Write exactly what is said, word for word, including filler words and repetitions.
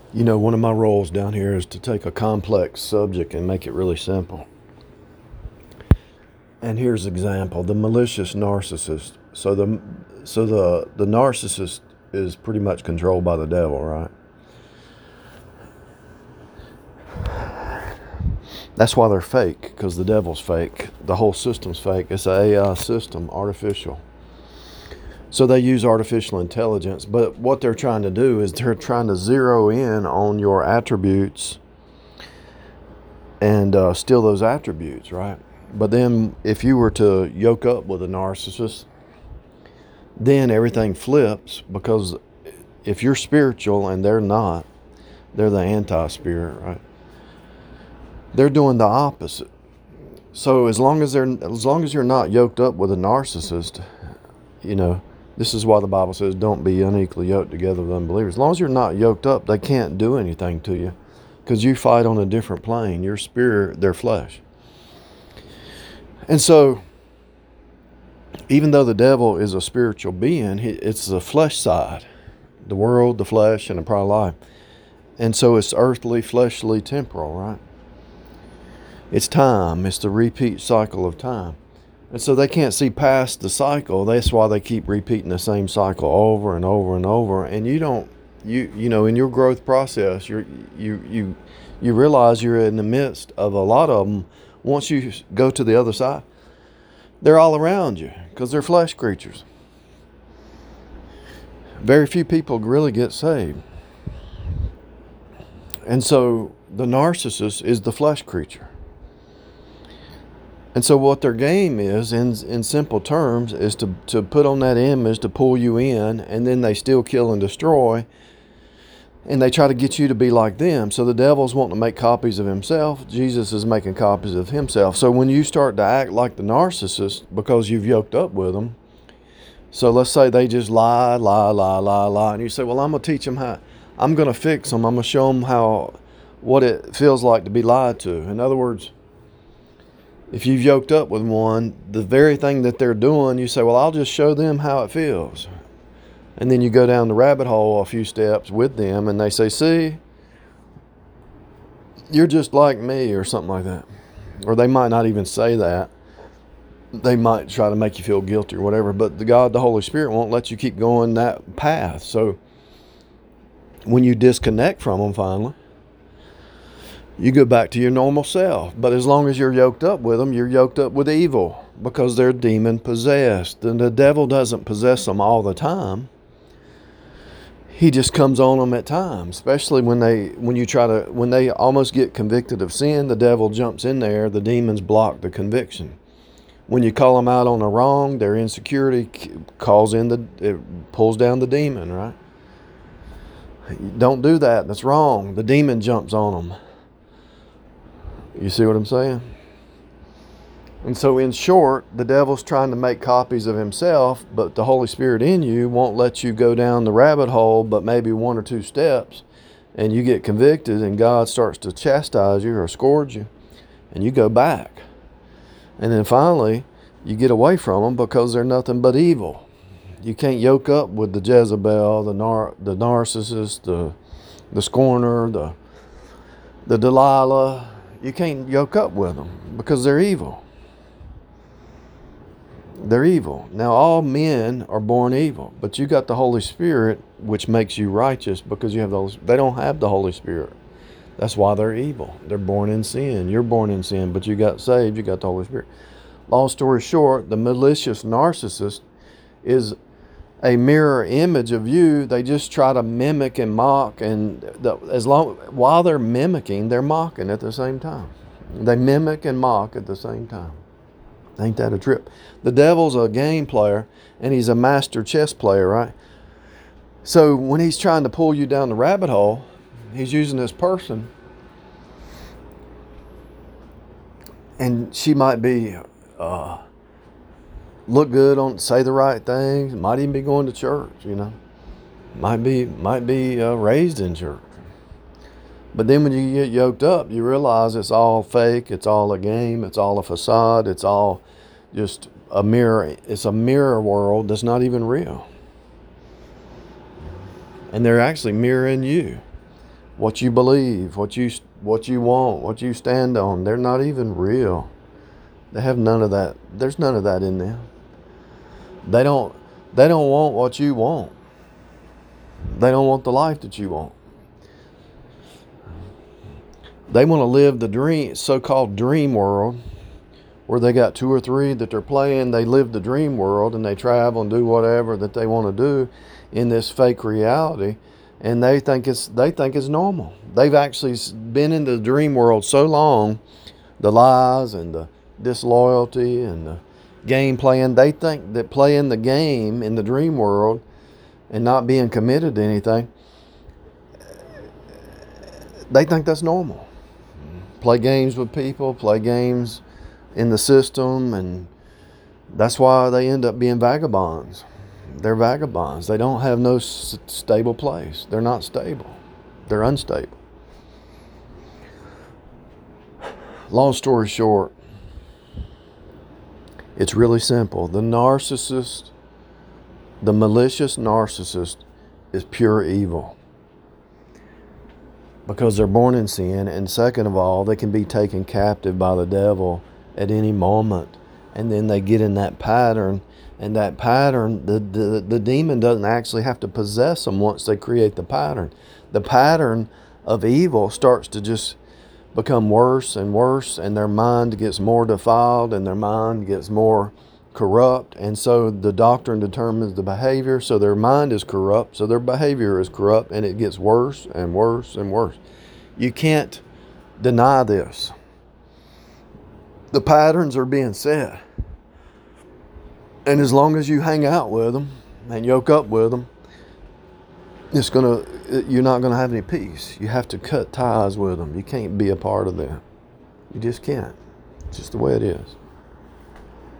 You know, one of my roles down here is to take a complex subject and make it really simple. And here's an example: the malicious narcissist. So the so the the narcissist is pretty much controlled by the devil, right? That's why they're fake, because the devil's fake. The whole system's fake. It's an A I system, artificial. So they use artificial intelligence, but what they're trying to do is they're trying to zero in on your attributes and uh, steal those attributes, right? But then if you were to yoke up with a narcissist, then everything flips, because if you're spiritual and they're not, they're the anti-spirit, right? They're doing the opposite. So as long as they're as long as you're not yoked up with a narcissist, you know, this is why the Bible says don't be unequally yoked together with unbelievers. As long as you're not yoked up, they can't do anything to you, because you fight on a different plane. Your spirit, their flesh. And so, even though the devil is a spiritual being, it's the flesh side, the world, the flesh, and the pride of life. And so it's earthly, fleshly, temporal, right? It's time. It's the repeat cycle of time. And so they can't see past the cycle. That's why they keep repeating the same cycle over and over and over. And you don't, you you know, in your growth process, you're, you you you realize you're in the midst of a lot of them. Once you go to the other side, they're all around you, because they're flesh creatures. Very few people really get saved. And so the narcissist is the flesh creature. And so what their game is, in in simple terms, is to, to put on that image to pull you in, and then they still kill and destroy, and they try to get you to be like them. So the devil's wanting to make copies of himself. Jesus is making copies of himself. So when you start to act like the narcissist because you've yoked up with them, so let's say they just lie, lie, lie, lie, lie, and you say, well, I'm going to teach them how, I'm going to fix them. I'm going to show them how, what it feels like to be lied to. In other words, if you've yoked up with one, the very thing that they're doing, you say, well, I'll just show them how it feels. And then you go down the rabbit hole a few steps with them, and they say, see, you're just like me, or something like that. Or they might not even say that. They might try to make you feel guilty or whatever, but the God, the Holy Spirit, won't let you keep going that path. So when you disconnect from them finally, you go back to your normal self. But as long as you're yoked up with them, you're yoked up with evil, because they're demon possessed. And the devil doesn't possess them all the time. He just comes on them at times, especially when they when you try to when they almost get convicted of sin. The devil jumps in there. The demons block the conviction. When you call them out on the wrong, their insecurity calls in the it pulls down the demon, right? Don't do that. That's wrong. The demon jumps on them. You see what I'm saying? And so in short, the devil's trying to make copies of himself, but the Holy Spirit in you won't let you go down the rabbit hole but maybe one or two steps, and you get convicted, and God starts to chastise you or scourge you, and you go back. And then finally, you get away from them because they're nothing but evil. You can't yoke up with the Jezebel, the nar- the narcissist, the the scorner, the the Delilah. You can't yoke up with them because they're evil. They're evil. Now, all men are born evil, but you got the Holy Spirit, which makes you righteous, because you have those. They don't have the Holy Spirit. That's why they're evil. They're born in sin. You're born in sin, but you got saved. You got the Holy Spirit. Long story short, the malicious narcissist is a mirror image of you. They just try to mimic and mock, and the, as long while they're mimicking, they're mocking at the same time. They mimic and mock at the same time. Ain't that a trip? The devil's a game player, and he's a master chess player, right? So when he's trying to pull you down the rabbit hole, he's using this person, and she might be uh, look good, on say the right things, might even be going to church, you know, might be might be uh, raised in church. But then when you get yoked up, you realize it's all fake, it's all a game, it's all a facade, it's all just a mirror. It's a mirror world that's not even real. And they're actually mirroring you. what you believe, what you what you want, what you stand on. They're not even real. They have none of that. There's none of that in them. They don't they don't want what you want. They don't want the life that you want. They want to live the dream, so-called dream world, where they got two or three that they're playing. They live the dream world and they travel and do whatever that they want to do in this fake reality, and they think it's they think it's normal. They've actually been in the dream world so long, the lies and the disloyalty and the game playing. They think that playing the game in the dream world and not being committed to anything, they think that's normal. Play games with people, play games in the system, and that's why they end up being vagabonds. They're vagabonds. They don't have no s- stable place. They're not stable. They're unstable. Long story short, it's really simple. The narcissist, the malicious narcissist, is pure evil, because they're born in sin, and second of all, they can be taken captive by the devil at any moment, and then they get in that pattern, and that pattern, the, the, the demon doesn't actually have to possess them once they create the pattern. The pattern of evil starts to just become worse and worse, and their mind gets more defiled, and their mind gets more corrupt, and so the doctrine determines the behavior. So their mind is corrupt, so their behavior is corrupt, and it gets worse and worse and worse. You can't deny this. The patterns are being set, and as long as you hang out with them and yoke up with them, it's gonna you're not gonna have any peace. You have to cut ties with them. You can't be a part of them. You just can't. It's just the way it is.